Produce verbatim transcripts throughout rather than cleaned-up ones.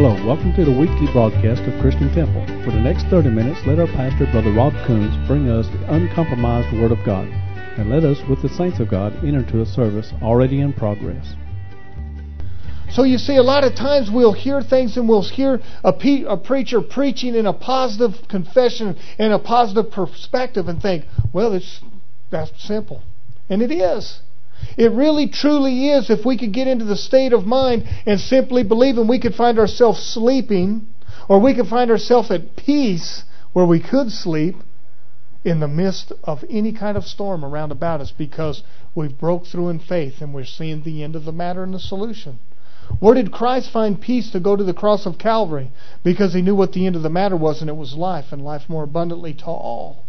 Hello, welcome to the weekly broadcast of Christian Temple. For the next thirty minutes, let our pastor, Brother Rob Coons, bring us the uncompromised Word of God. And let us, with the saints of God, enter into a service already in progress. So you see, a lot of times we'll hear things and we'll hear a, pe- a preacher preaching in a positive confession and a positive perspective and think, well, it's that's simple. And it is. It really truly is. If we could get into the state of mind and simply believe, and we could find ourselves sleeping, or we could find ourselves at peace where we could sleep in the midst of any kind of storm around about us, because we've broke through in faith and we're seeing the end of the matter and the solution. Where did Christ find peace to go to the cross of Calvary? Because He knew what the end of the matter was, and it was life, and life more abundantly to all.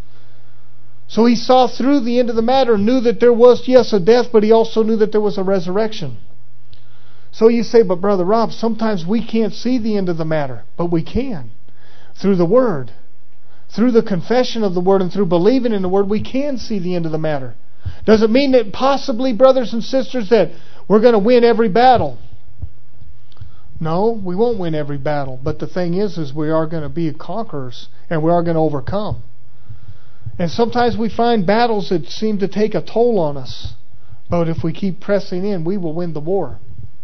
So He saw through the end of the matter, knew that there was, yes, a death, but He also knew that there was a resurrection. So you say, but Brother Rob, sometimes we can't see the end of the matter, but we can. Through the Word, through the confession of the Word, and through believing in the Word, we can see the end of the matter. Does it mean that possibly, brothers and sisters, that we're going to win every battle? No, we won't win every battle. But the thing is, is we are going to be conquerors, and we are going to overcome. And sometimes we find battles that seem to take a toll on us. But if we keep pressing in, we will win the war.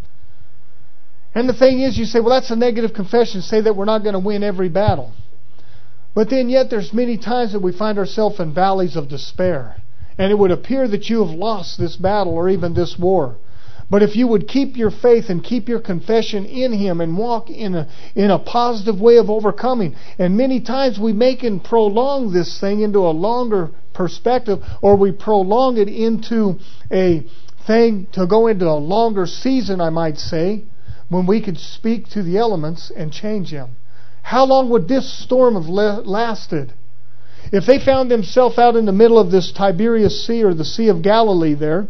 And the thing is, you say, well, that's a negative confession, say that we're not going to win every battle. But then yet there's many times that we find ourselves in valleys of despair. And it would appear that you have lost this battle or even this war. But if you would keep your faith and keep your confession in Him and walk in a, in a positive way of overcoming, and many times we make and prolong this thing into a longer perspective, or we prolong it into a thing to go into a longer season, I might say, when we could speak to the elements and change them. How long would this storm have lasted? If they found themselves out in the middle of this Tiberias Sea or the Sea of Galilee there,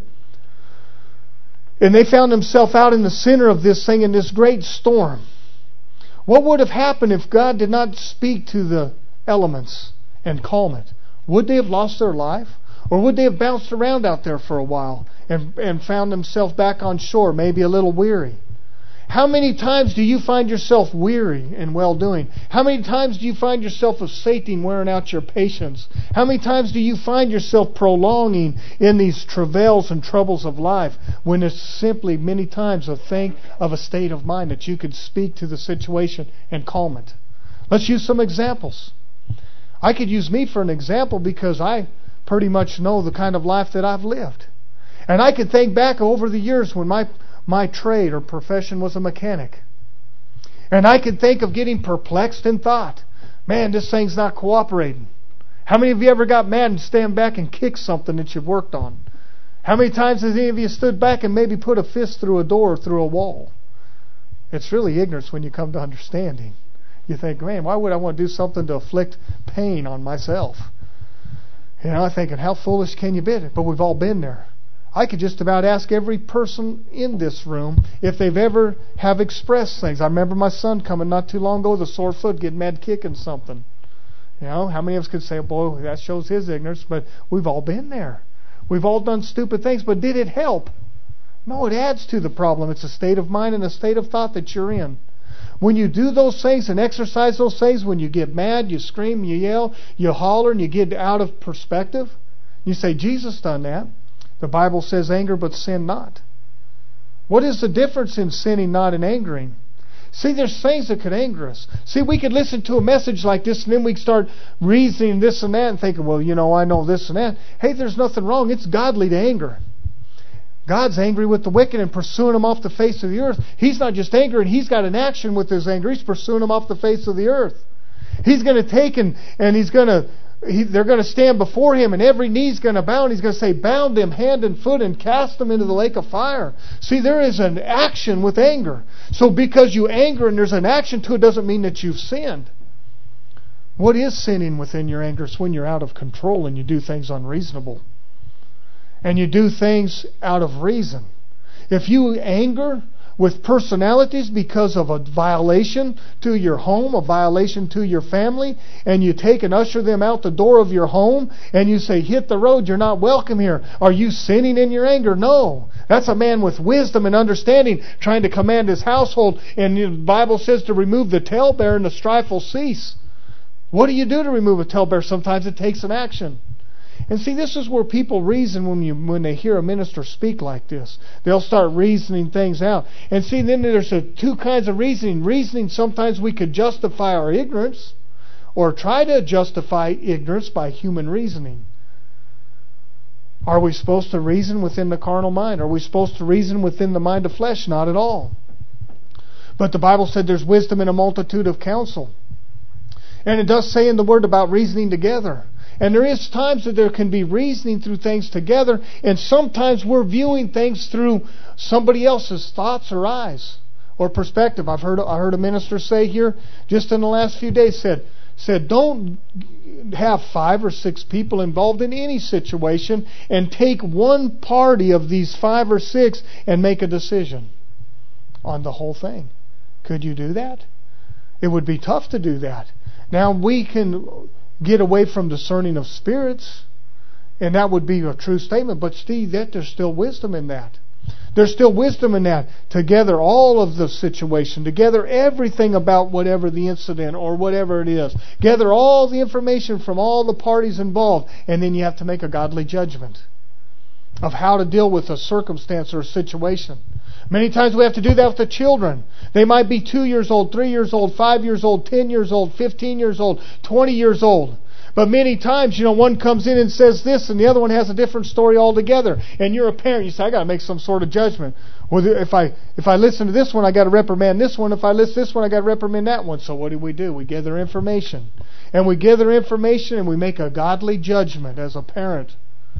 and they found themselves out in the center of this thing in this great storm, what would have happened if God did not speak to the elements and calm it? Would they have lost their life? Or would they have bounced around out there for a while and, and found themselves back on shore, maybe a little weary? How many times do you find yourself weary in well-doing? How many times do you find yourself of Satan wearing out your patience? How many times do you find yourself prolonging in these travails and troubles of life, when it's simply many times a thing of a state of mind that you could speak to the situation and calm it? Let's use some examples. I could use me for an example because I pretty much know the kind of life that I've lived. And I could think back over the years when my My trade or profession was a mechanic. And I could think of getting perplexed in thought. Man, this thing's not cooperating. How many of you ever got mad and stand back and kick something that you've worked on? How many times has any of you stood back and maybe put a fist through a door or through a wall? It's really ignorance when you come to understanding. You think, man, why would I want to do something to inflict pain on myself? You know, I'm thinking, how foolish can you be? But we've all been there. I could just about ask every person in this room if they've ever have expressed things. I remember my son coming not too long ago with a sore foot, getting mad kicking something. You know, how many of us could say, boy, that shows his ignorance? But we've all been there. We've all done stupid things, but did it help? No, it adds to the problem. It's a state of mind and a state of thought that you're in. When you do those things and exercise those things, when you get mad, you scream, you yell, you holler, and you get out of perspective, you say, Jesus done that. The Bible says, anger but sin not. What is the difference in sinning not and angering? See, there's things that could anger us. See, we could listen to a message like this and then we start reasoning this and that and thinking, well, you know, I know this and that. Hey, there's nothing wrong. It's godly to anger. God's angry with the wicked and pursuing them off the face of the earth. He's not just angry, and He's got an action with His anger. He's pursuing them off the face of the earth. He's going to take and, and He's going to He, they're going to stand before Him, and every knee's going to bow, and He's going to say, bound them hand and foot and cast them into the lake of fire. See, there is an action with anger. So because you anger and there's an action to it doesn't mean that you've sinned. What is sinning within your anger? It's when you're out of control and you do things unreasonable. And you do things out of reason. If you anger with personalities because of a violation to your home, a violation to your family, and you take and usher them out the door of your home, and you say, hit the road, you're not welcome here. Are you sinning in your anger? No. That's a man with wisdom and understanding trying to command his household. And the Bible says to remove the talebearer and the strife will cease. What do you do to remove a talebearer? Sometimes it takes an action. And see, this is where people reason when you when they hear a minister speak like this. They'll start reasoning things out. And see, then there's a, two kinds of reasoning. Reasoning, sometimes we could justify our ignorance or try to justify ignorance by human reasoning. Are we supposed to reason within the carnal mind? Are we supposed to reason within the mind of flesh? Not at all. But the Bible said there's wisdom in a multitude of counsel. And it does say in the Word about reasoning together. And there is times that there can be reasoning through things together, and sometimes we're viewing things through somebody else's thoughts or eyes or perspective. I've heard I heard a minister say here just in the last few days said said don't have five or six people involved in any situation and take one party of these five or six and make a decision on the whole thing. Could you do that? It would be tough to do that. Now we can get away from discerning of spirits, and that would be a true statement. But Steve, that there's still wisdom in that. There's still wisdom in that. Together all of the situation, together everything about whatever the incident or whatever it is. Gather all the information from all the parties involved, and then you have to make a godly judgment of how to deal with a circumstance or a situation. Many times we have to do that with the children. They might be two years old, three years old, five years old, ten years old, fifteen years old, twenty years old. But many times, you know, one comes in and says this and the other one has a different story altogether. And you're a parent, you say, I got to make some sort of judgment. Well, if I if I listen to this one, I got to reprimand this one. If I listen to this one, I got to reprimand that one. So what do we do? We gather information. And we gather information and we make a godly judgment as a parent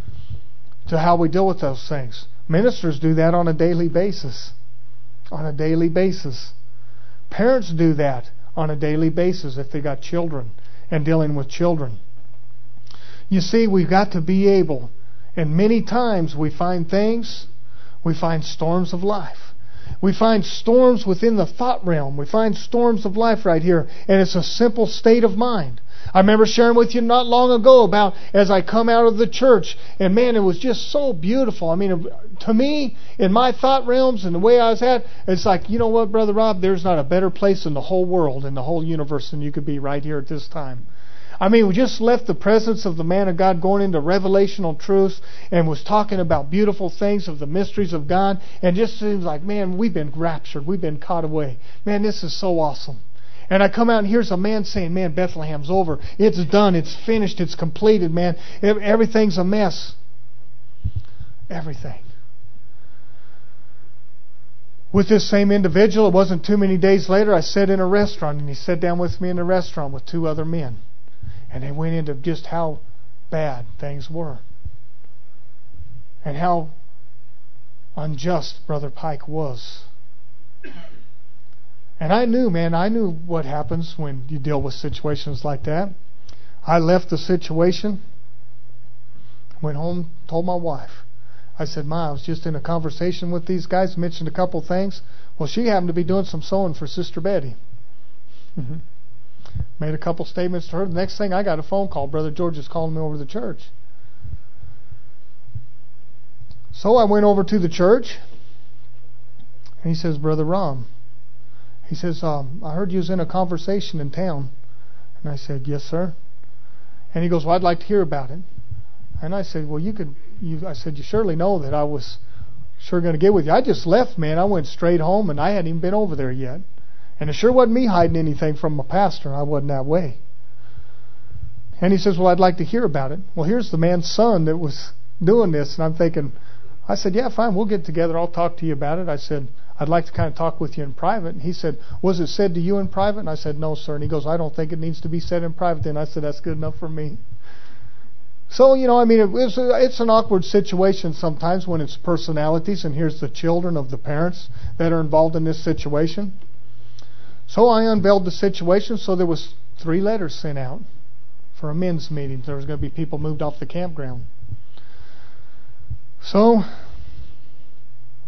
to how we deal with those things. Ministers do that on a daily basis. On a daily basis. Parents do that on a daily basis if they got children and dealing with children. You see, we've got to be able, and many times we find things, we find storms of life. We find storms within the thought realm. We find storms of life right here, and it's a simple state of mind. I remember sharing with you not long ago about as I come out of the church, and man, it was just so beautiful. I mean, to me, in my thought realms and the way I was at, it's like, you know what, Brother Rob, there's not a better place in the whole world, in the whole universe than you could be right here at this time. I mean, we just left the presence of the man of God going into revelational truths and was talking about beautiful things of the mysteries of God, and just seems like, man, we've been raptured, we've been caught away. Man, this is so awesome. And I come out and here's a man saying, man, Bethlehem's over. It's done. It's finished. It's completed, man. Everything's a mess. Everything. With this same individual, it wasn't too many days later, I sat in a restaurant and he sat down with me in a restaurant with two other men. And they went into just how bad things were. And how unjust Brother Pike was. And I knew, man, I knew what happens when you deal with situations like that. I left the situation, went home, told my wife. I said, Ma, I was just in a conversation with these guys, mentioned a couple things. Well, she happened to be doing some sewing for Sister Betty. Mm-hmm. Made a couple statements to her. The next thing, I got a phone call. Brother George is calling me over to the church. So I went over to the church, and he says, Brother Rom, he says, um, I heard you was in a conversation in town. And I said, yes, sir. And he goes, well, I'd like to hear about it. And I said, well, you could, you, I said, you surely know that I was sure going to get with you. I just left, man. I went straight home, and I hadn't even been over there yet. And it sure wasn't me hiding anything from my pastor. I wasn't that way. And he says, well, I'd like to hear about it. Well, here's the man's son that was doing this. And I'm thinking, I said, yeah, fine, we'll get together. I'll talk to you about it. I said, I'd like to kind of talk with you in private. And he said, was it said to you in private? And I said, no, sir. And he goes, I don't think it needs to be said in private. And I said, that's good enough for me. So, you know, I mean, it's, a, it's an awkward situation sometimes when it's personalities. And here's the children of the parents that are involved in this situation. So I unveiled the situation. So there was three letters sent out for a men's meeting. There was going to be people moved off the campground. So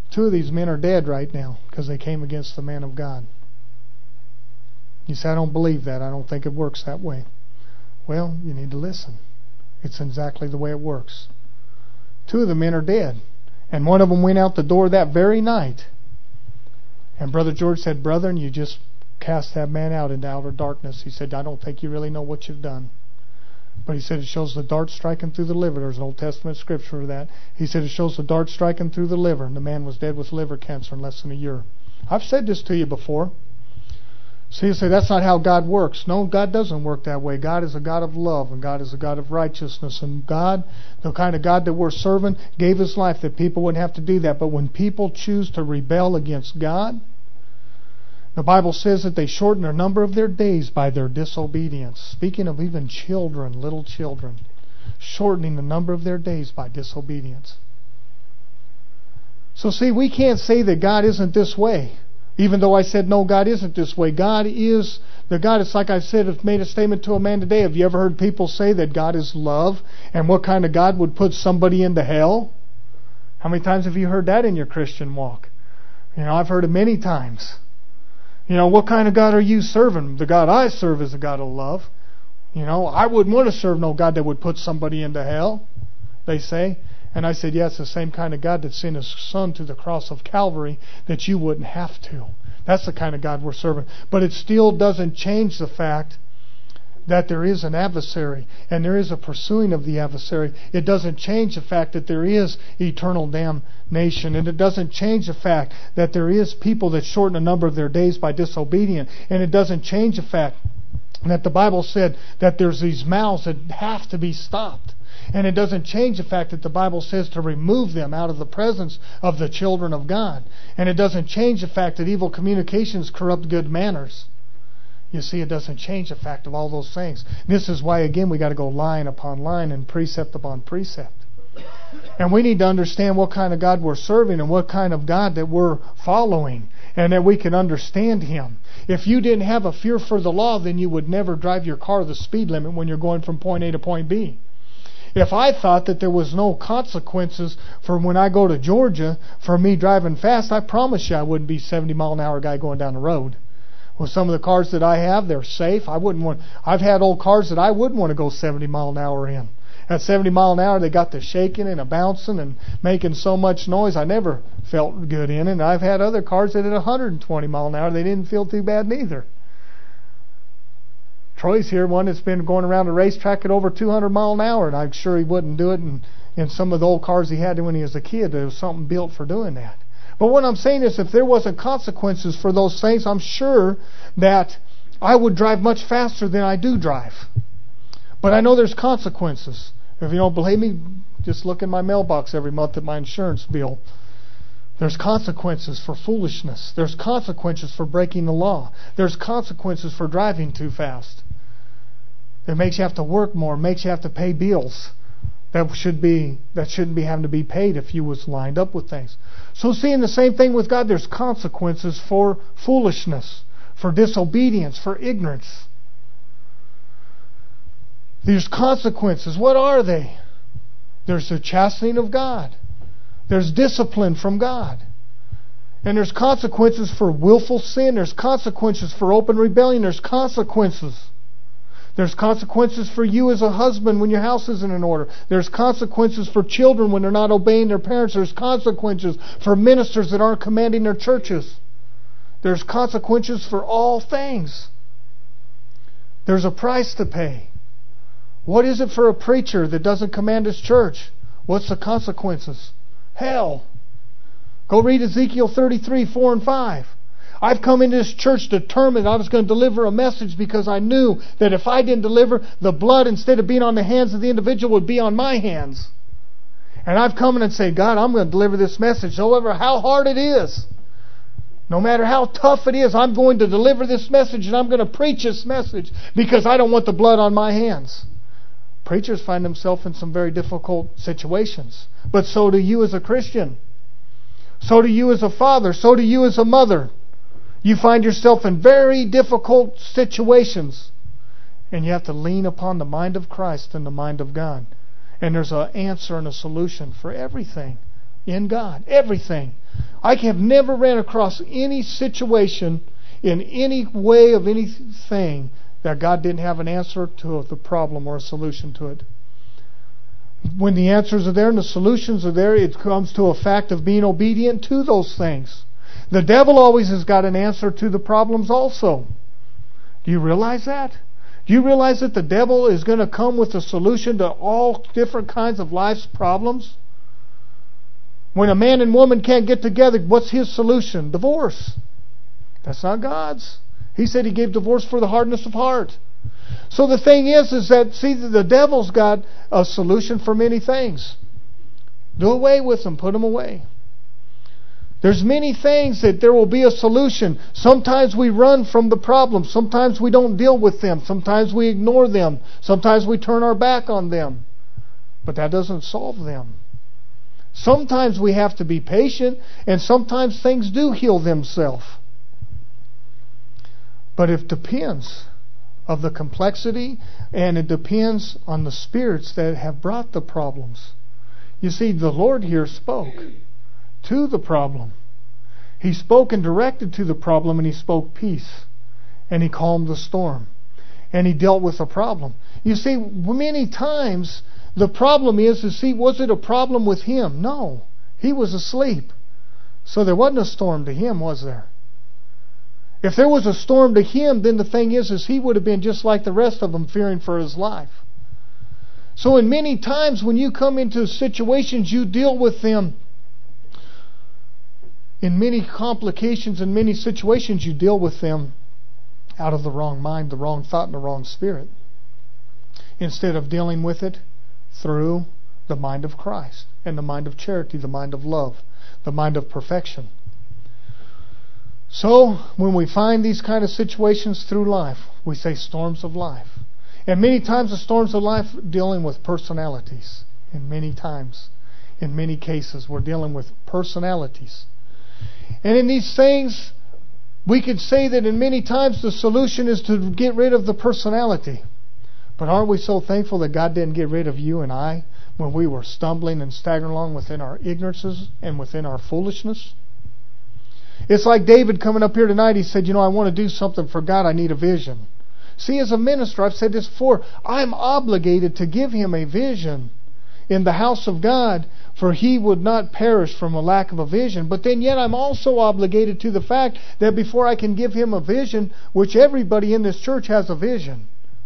Two of these men are dead right now because they came against the man of God. You say, I don't believe that. I don't think it works that way. Well, you need to listen. It's exactly the way it works. Two of the men are dead. And one of them went out the door that very night. And Brother George said, Brethren, you just cast that man out into outer darkness. He said, I don't think you really know what you've done. But he said it shows the dart striking through the liver. There's an Old Testament scripture for that. He said it shows the dart striking through the liver. And the man was dead with liver cancer in less than a year. I've said this to you before. So you say, that's not how God works. No, God doesn't work that way. God is a God of love, and God is a God of righteousness. And God, the kind of God that we're serving, gave His life that people wouldn't have to do that. But when people choose to rebel against God, the Bible says that they shorten the number of their days by their disobedience. Speaking of even children, little children, shortening the number of their days by disobedience. So see, we can't say that God isn't this way. Even though I said, no, God isn't this way. God is the God. It's like I said, I've made a statement to a man today. Have you ever heard people say that God is love? And what kind of God would put somebody into hell? How many times have you heard that in your Christian walk? You know, I've heard it many times. You know, what kind of God are you serving? The God I serve is a God of love. You know, I wouldn't want to serve no God that would put somebody into hell, they say. And I said, yeah, it's the same kind of God that sent His Son to the cross of Calvary that you wouldn't have to. That's the kind of God we're serving. But it still doesn't change the fact that there is an adversary and there is a pursuing of the adversary. It doesn't change the fact that there is eternal damnation. And it doesn't change the fact that there is people that shorten the number of their days by disobedience. And it doesn't change the fact that the Bible said that there's these mouths that have to be stopped. And it doesn't change the fact that the Bible says to remove them out of the presence of the children of God. And it doesn't change the fact that evil communications corrupt good manners. You see, it doesn't change the fact of all those things. This is why, again, we got to go line upon line and precept upon precept. And we need to understand what kind of God we're serving and what kind of God that we're following, and that we can understand Him. If you didn't have a fear for the law, then you would never drive your car the speed limit when you're going from point A to point B. If I thought that there was no consequences for when I go to Georgia for me driving fast, I promise you I wouldn't be seventy mile an hour guy going down the road. Well, some of the cars that I have, they're safe. I wouldn't want. I've had old cars that I wouldn't want to go seventy mile an hour in. At seventy mile an hour, they got the shaking and a bouncing and making so much noise. I never felt good in it. And I've had other cars that at one hundred twenty mile an hour, they didn't feel too bad neither. Troy's here, one that's been going around the racetrack at over two hundred mile an hour, and I'm sure he wouldn't do it in, in some of the old cars he had when he was a kid. There was something built for doing that. But what I'm saying is, if there wasn't consequences for those things, I'm sure that I would drive much faster than I do drive. But I know there's consequences. If you don't believe me, just look in my mailbox every month at my insurance bill. There's consequences for foolishness. There's consequences for breaking the law. There's consequences for driving too fast. It makes you have to work more. It makes you have to pay bills that should be that shouldn't be having to be paid if you was lined up with things. So seeing the same thing with God, there's consequences for foolishness, for disobedience, for ignorance. There's consequences. What are they? There's the chastening of God. There's discipline from God. And there's consequences for willful sin. There's consequences for open rebellion. There's consequences. There's consequences for you as a husband when your house isn't in order. There's consequences for children when they're not obeying their parents. There's consequences for ministers that aren't commanding their churches. There's consequences for all things. There's a price to pay. What is it for a preacher that doesn't command his church? What's the consequences? Hell. Go read Ezekiel thirty-three, four and five. I've come into this church determined I was going to deliver a message because I knew that if I didn't deliver, the blood, instead of being on the hands of the individual, would be on my hands. And I've come in and said, God, I'm going to deliver this message, however how hard it is. No matter how tough it is, I'm going to deliver this message and I'm going to preach this message because I don't want the blood on my hands. Preachers find themselves in some very difficult situations. But so do you as a Christian. So do you as a father. So do you as a mother. You find yourself in very difficult situations. And you have to lean upon the mind of Christ and the mind of God. And there's an answer and a solution for everything in God. Everything. I have never ran across any situation in any way of anything that God didn't have an answer to the problem or a solution to it. When the answers are there and the solutions are there, it comes to a fact of being obedient to those things. The devil always has got an answer to the problems also. Do you realize that? Do you realize that the devil is going to come with a solution to all different kinds of life's problems? When a man and woman can't get together, what's his solution? Divorce. That's not God's. He said He gave divorce for the hardness of heart. So the thing is, is that, see, the devil's got a solution for many things. Do away with them. Put them away. There's many things that there will be a solution. Sometimes we run from the problem. Sometimes we don't deal with them. Sometimes we ignore them. Sometimes we turn our back on them. But that doesn't solve them. Sometimes we have to be patient, and sometimes things do heal themselves. But it depends of the complexity, and it depends on the spirits that have brought the problems. You see, the Lord here spoke to the problem. He spoke and directed to the problem, and He spoke peace. And He calmed the storm. And He dealt with the problem. You see, many times the problem is to see, was it a problem with Him? No. He was asleep. So there wasn't a storm to Him, was there? If there was a storm to Him, then the thing is, is He would have been just like the rest of them, fearing for His life. So in many times when you come into situations, you deal with them. In many complications, in many situations, you deal with them out of the wrong mind, the wrong thought, and the wrong spirit. Instead of dealing with it through the mind of Christ and the mind of charity, the mind of love, the mind of perfection. So, when we find these kind of situations through life, we say storms of life. And many times the storms of life are dealing with personalities. And many times, in many cases, we're dealing with personalities. And in these things, we could say that in many times the solution is to get rid of the personality. But aren't we so thankful that God didn't get rid of you and I when we were stumbling and staggering along within our ignorances and within our foolishness? It's like David coming up here tonight. He said, you know, I want to do something for God. I need a vision. See, as a minister, I've said this before, I'm obligated to give him a vision in the house of God, for he would not perish from a lack of a vision. But then yet I'm also obligated to the fact that before I can give him a vision, which everybody in this church has a vision.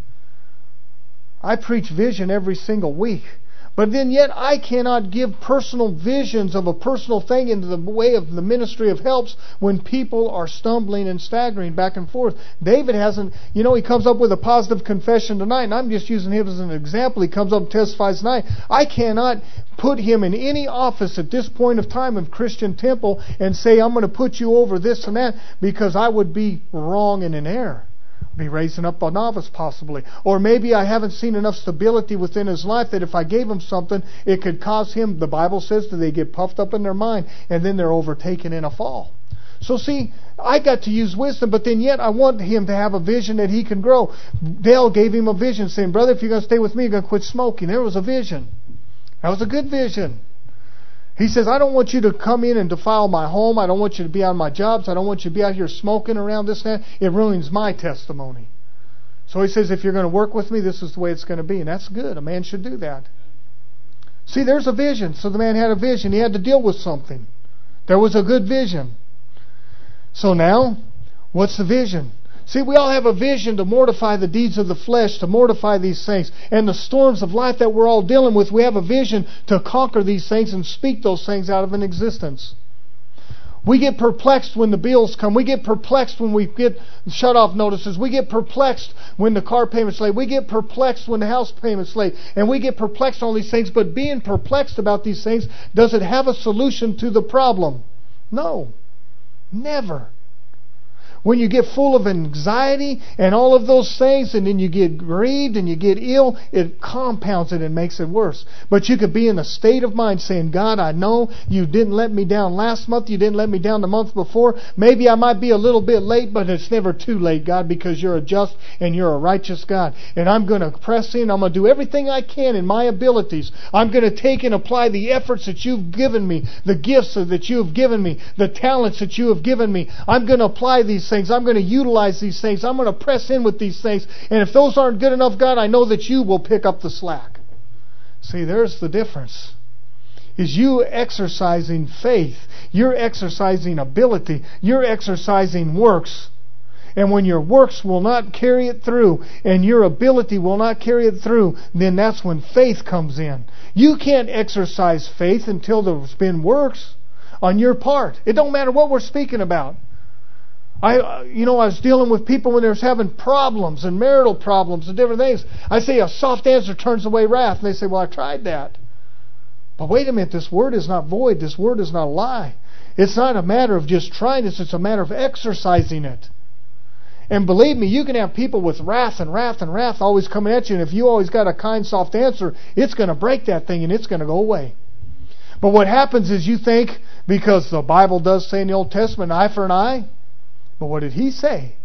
I preach vision every single week. But then yet I cannot give personal visions of a personal thing into the way of the ministry of helps when people are stumbling and staggering back and forth. David hasn't, you know, he comes up with a positive confession tonight, and I'm just using him as an example. He comes up and testifies tonight. I cannot put him in any office at this point of time of Christian Temple and say, I'm going to put you over this and that, because I would be wrong and in error. Be raising up a novice possibly. Or maybe I haven't seen enough stability within his life that if I gave him something, it could cause him, the Bible says, that they get puffed up in their mind and then they're overtaken in a fall. So see, I got to use wisdom, but then yet I want him to have a vision that he can grow. Dale gave him a vision saying, brother, if you're going to stay with me, you're going to quit smoking. There was a vision. That was a good vision. He says, I don't want you to come in and defile my home. I don't want you to be on my jobs. I don't want you to be out here smoking around this and that. It ruins my testimony. So he says, if you're going to work with me, this is the way it's going to be. And that's good. A man should do that. See, there's a vision. So the man had a vision. He had to deal with something. There was a good vision. So now, what's the vision? See, we all have a vision to mortify the deeds of the flesh, to mortify these things. And the storms of life that we're all dealing with, we have a vision to conquer these things and speak those things out of an existence. We get perplexed when the bills come. We get perplexed when we get shut-off notices. We get perplexed when the car payment's late. We get perplexed when the house payment's late. And we get perplexed on these things. But being perplexed about these things, does it have a solution to the problem? No. Never. When you get full of anxiety and all of those things, and then you get grieved and you get ill, it compounds it and makes it worse. But you could be in a state of mind saying, God, I know you didn't let me down last month. You didn't let me down the month before. Maybe I might be a little bit late, but it's never too late, God, because you're a just and you're a righteous God. And I'm going to press in. I'm going to do everything I can in my abilities. I'm going to take and apply the efforts that you've given me, the gifts that you have given me, the talents that you have given me. I'm going to apply these things. I'm going to utilize these things. I'm going to press in with these things. And if those aren't good enough, God, I know that you will pick up the slack. See, there's the difference. Is you exercising faith. You're exercising ability. You're exercising works. And when your works will not carry it through, and your ability will not carry it through, then that's when faith comes in. You can't exercise faith until there's been works on your part. It don't matter what we're speaking about. I, you know, I was dealing with people when they was having problems and marital problems and different things. I say a soft answer turns away wrath. And they say, well, I tried that. But wait a minute, this word is not void. This word is not a lie. It's not a matter of just trying this. It's a matter of exercising it. And believe me, you can have people with wrath and wrath and wrath always coming at you. And if you always got a kind, soft answer, it's going to break that thing and it's going to go away. But what happens is you think, because the Bible does say in the Old Testament, eye for an eye. But what did He say?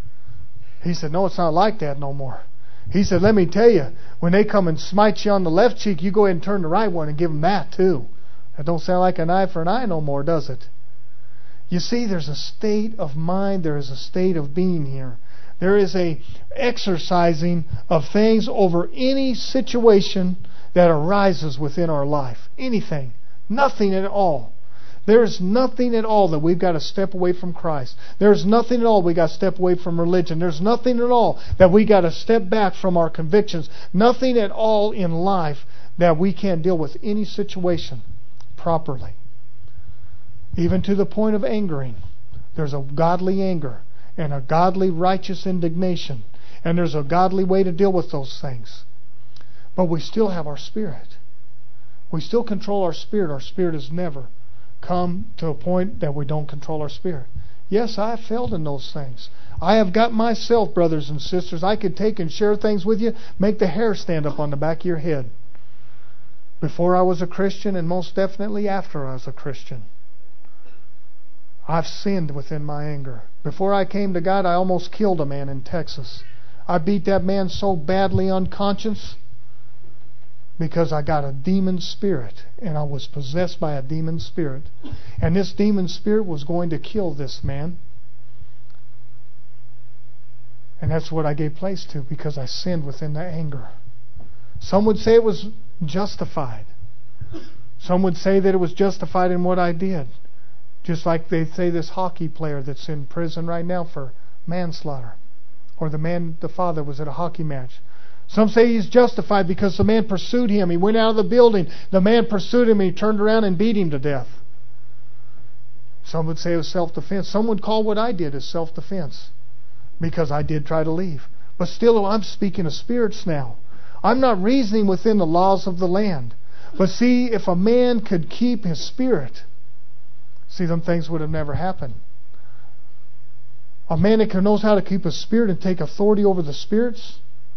He said, no, it's not like that no more. He said, let me tell you, when they come and smite you on the left cheek, you go ahead and turn the right one and give them that too. That don't sound like an eye for an eye no more, does it? You see, there's a state of mind, there is a state of being here. There is a exercising of things over any situation that arises within our life. Anything. Nothing at all. There's nothing at all that we've got to step away from Christ. There's nothing at all we got to step away from religion. There's nothing at all that we got to step back from our convictions. Nothing at all in life that we can't deal with any situation properly. Even to the point of angering. There's a godly anger and a godly righteous indignation. And there's a godly way to deal with those things. But we still have our spirit. We still control our spirit. Our spirit has never come to a point that we don't control our spirit. Yes, I have failed in those things. I have got myself, brothers and sisters, I could take and share things with you, make the hair stand up on the back of your head. Before I was a Christian, and most definitely after I was a Christian. I've sinned within my anger. Before I came to God, I almost killed a man in Texas. I beat that man so badly unconscious because I got a demon spirit, and I was possessed by a demon spirit. And this demon spirit was going to kill this man. And that's what I gave place to, because I sinned within the anger. Some would say it was justified. Some would say that it was justified in what I did. Just like they say this hockey player that's in prison right now for manslaughter. Or the man, the father, was at a hockey match. Some say he's justified because the man pursued him. He went out of the building. The man pursued him and he turned around and beat him to death. Some would say it was self-defense. Some would call what I did as self-defense. Because I did try to leave. But still, I'm speaking of spirits now. I'm not reasoning within the laws of the land. But see, if a man could keep his spirit, see, them things would have never happened. A man that knows how to keep his spirit and take authority over the spirits,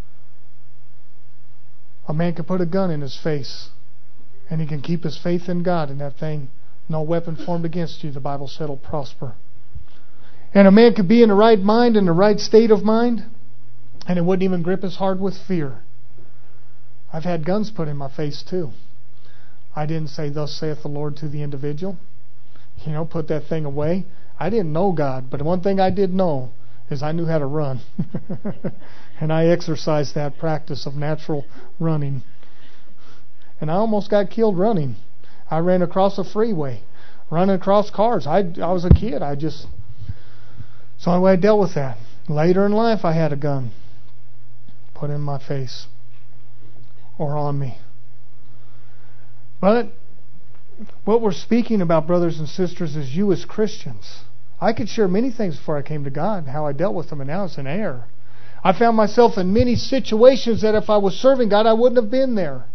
a man can put a gun in his face and he can keep his faith in God, and that thing, no weapon formed against you, the Bible said, will prosper. And a man could be in the right mind, in the right state of mind, and it wouldn't even grip his heart with fear. I've had guns put in my face too. I didn't say, thus saith the Lord, to the individual. You know, put that thing away. I didn't know God, but one thing I did know is I knew how to run. And I exercised that practice of natural running. And I almost got killed running. I ran across a freeway, running across cars. I, I was a kid. I just... It's the only way I dealt with that. Later in life, I had a gun put in my face or on me. But what we're speaking about, brothers and sisters, is you as Christians. I could share many things before I came to God, how I dealt with them, and now it's an error. I found myself in many situations that if I was serving God, I wouldn't have been there.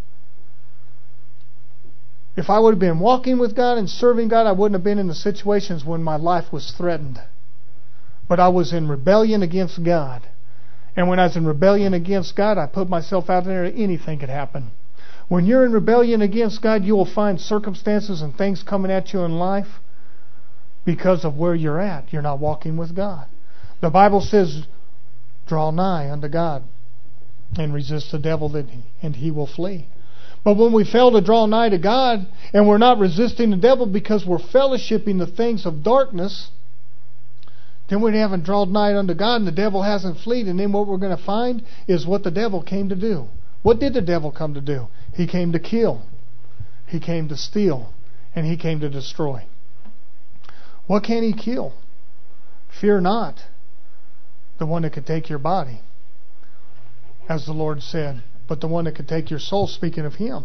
If I would have been walking with God and serving God, I wouldn't have been in the situations when my life was threatened. But I was in rebellion against God. And when I was in rebellion against God, I put myself out there, anything could happen. When you're in rebellion against God, you will find circumstances and things coming at you in life because of where you're at. You're not walking with God. The Bible says, draw nigh unto God and resist the devil, that he, and he will flee. But when we fail to draw nigh to God and we're not resisting the devil because we're fellowshipping the things of darkness, then we haven't drawn nigh unto God and the devil hasn't fled. And then what we're going to find is what the devil came to do. What did the devil come to do? He came to kill. He came to steal. And he came to destroy. What can he kill? Fear not the one that could take your body, as the Lord said, but the one that could take your soul, speaking of him.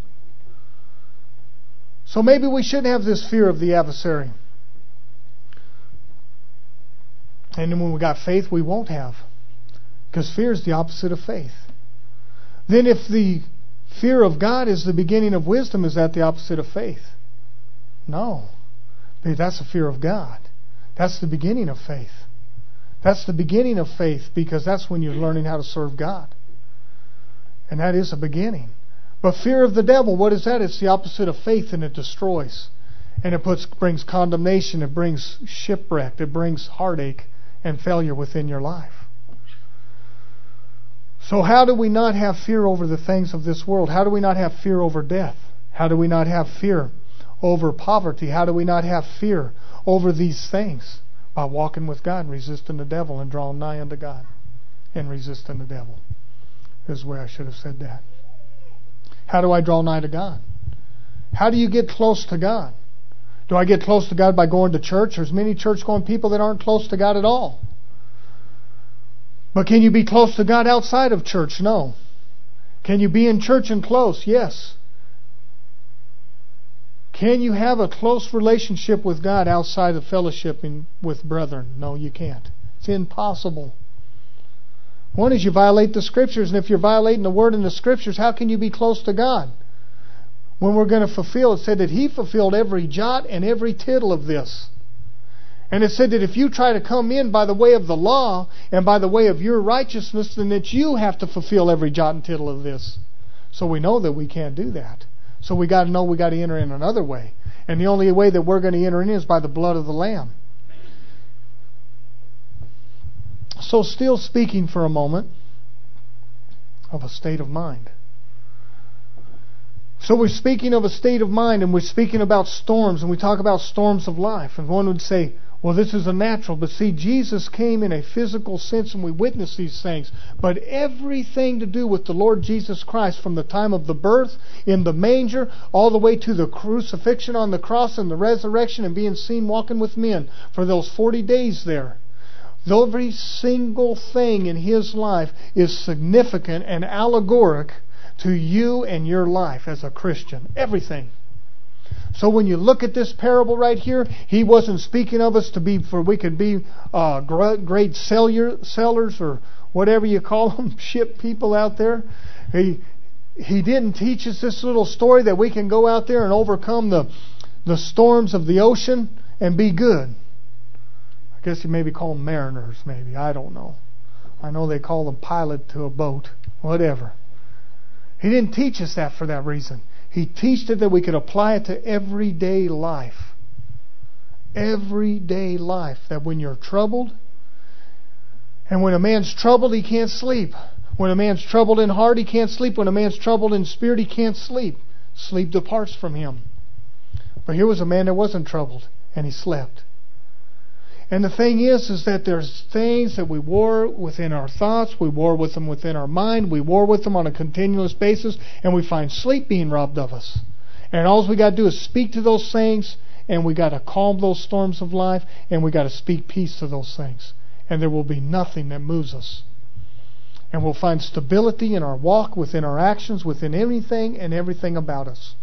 So maybe we shouldn't have this fear of the adversary. And then when we got faith, we won't have. Because fear is the opposite of faith. Then if the fear of God is the beginning of wisdom, is that the opposite of faith? No. That's the fear of God. That's the beginning of faith. That's the beginning of faith, because that's when you're learning how to serve God. And that is a beginning. But fear of the devil, what is that? It's the opposite of faith, and it destroys. And it puts brings condemnation, it brings shipwreck, it brings heartache and failure within your life. So how do we not have fear over the things of this world? How do we not have fear over death? How do we not have fear over poverty? How do we not have fear over these things? By walking with God and resisting the devil and drawing nigh unto God and resisting the devil. This is where I should have said that. How do I draw nigh to God? How do you get close to God? Do I get close to God by going to church? There's many church-going people that aren't close to God at all. But can you be close to God outside of church? No. Can you be in church and close? Yes. Can you have a close relationship with God outside of fellowshipping with brethren? No, you can't. It's impossible. One is you violate the Scriptures, and if you're violating the Word and the Scriptures, how can you be close to God? When we're going to fulfill, it said that He fulfilled every jot and every tittle of this. And it said that if you try to come in by the way of the law and by the way of your righteousness, then that you have to fulfill every jot and tittle of this. So we know that we can't do that. So we got to know we got to enter in another way. And the only way that we're going to enter in is by the blood of the Lamb. So still speaking for a moment of a state of mind. So we're speaking of a state of mind, and we're speaking about storms, and we talk about storms of life. And one would say, well, this is a natural. But see, Jesus came in a physical sense, and we witness these things. But everything to do with the Lord Jesus Christ, from the time of the birth in the manger, all the way to the crucifixion on the cross and the resurrection and being seen walking with men for those forty days there. Every single thing in His life is significant and allegoric to you and your life as a Christian. Everything. So when you look at this parable right here, He wasn't speaking of us to be, for we could be uh, great seller, sellers or whatever you call them, ship people out there. He He didn't teach us this little story that we can go out there and overcome the the storms of the ocean and be good. I guess you maybe call them mariners, maybe. I don't know. I know they call them pilot to a boat. Whatever. He didn't teach us that for that reason. He taught it that we could apply it to everyday life. Everyday life. That when you're troubled, and when a man's troubled, he can't sleep. When a man's troubled in heart, he can't sleep. When a man's troubled in spirit, he can't sleep. Sleep departs from him. But here was a man that wasn't troubled, and he slept. And the thing is, is that there's things that we war within our thoughts, we war with them within our mind, we war with them on a continuous basis, and we find sleep being robbed of us. And all we got to do is speak to those things, and we got to calm those storms of life, and we got to speak peace to those things. And there will be nothing that moves us. And we'll find stability in our walk, within our actions, within anything and everything about us.